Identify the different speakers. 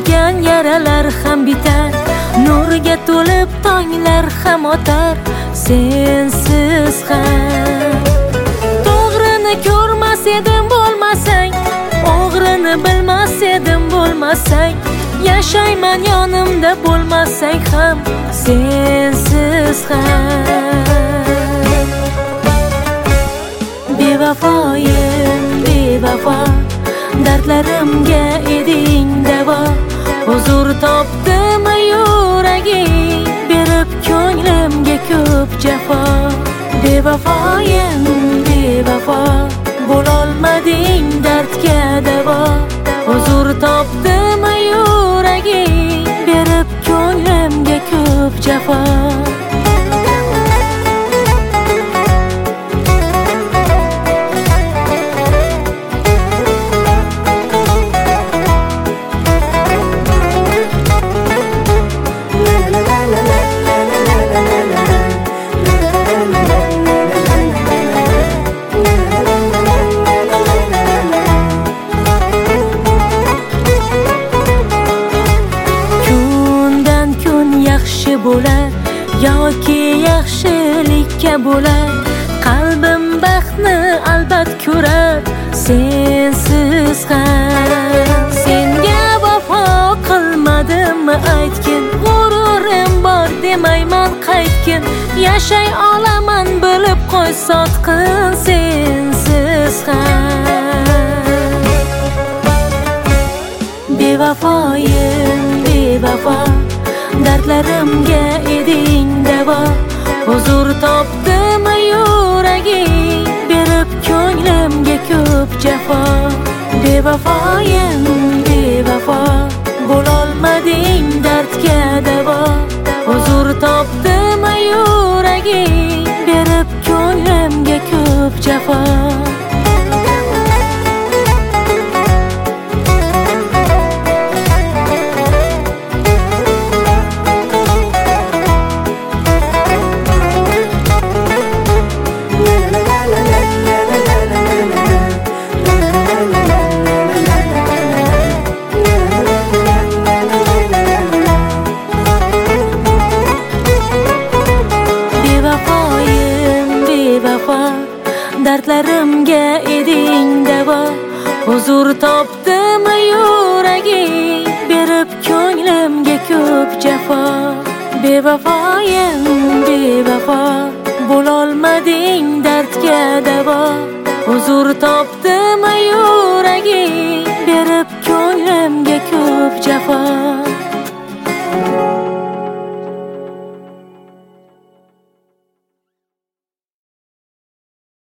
Speaker 1: ochilgan yaralar ham bitar, nurga to'lib tonglar ham otar sensiz ham. To'g'rini ko'rmas edim bo'lmasang, o'g'rini bilmas edim bo'lmasang, yashayman yonimda bo'lmasang ham sensiz ham. Bevafoyim bevafo, dardlarimga eding davo, huzur topdimi yuraging, berib ko'nglimga ko'p jafo. Bevafoyim bevafo, bo'lolmading dardga davo, huzur topdimi yuraging, berib ko'nglimga ko'p jafo. Bo'lar yoki yaxshilikka bo'lar, qalbim baxtni albat ko'rar sensiz ham. Senga vafo qilmadimmi aytgin, g'ururim bor demayman qaytgin, yashay olaman bilib qo'y sotqin sensiz ham. Bevafoyim bevafo, dardlarimga eding davo, huzur topdimi yuraging, berib ko'nglimga ko'p jafo. Bevafoyim bevafo, bo'lolmading dardga davo, huzur topdimi yuraging, berib ko'nglimga ko'p jafo. Dardlarimga eding davo, huzur topdimi yuraging, berib ko'nglimga ko'p jafo. Bevafoyim bevafo, bo'lolmading dardga davo, huzur topdimi yuraging, berib ko'nglimga ko'p jafo.